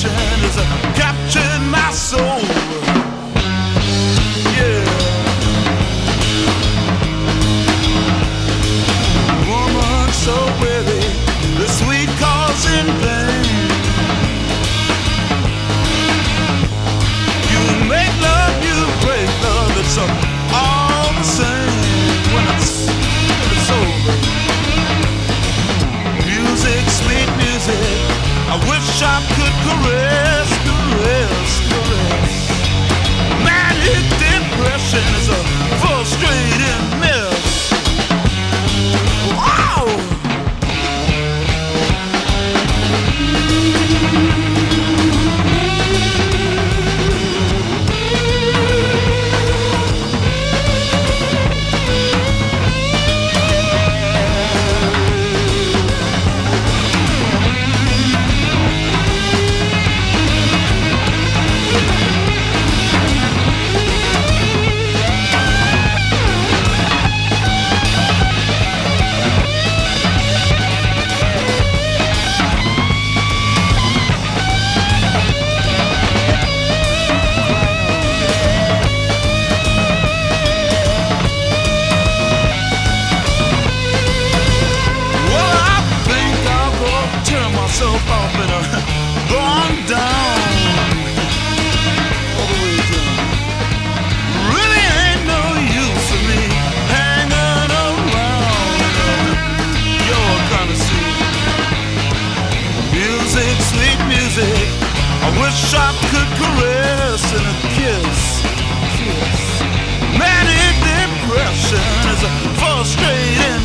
depression is capturing my soul. Yeah. Woman so weary, the sweet cause in vain. You make love, you break love, it's all the same when it's over. Music, sweet music, I wish I could caress, caress, caress. Manic depression is a frustrating mess. Wow! Myself off and gone down all the way down. Really ain't no use for me hanging around your kind of scene. Music, sweet music, I wish I could caress and a kiss, kiss. Manic depression is a frustrating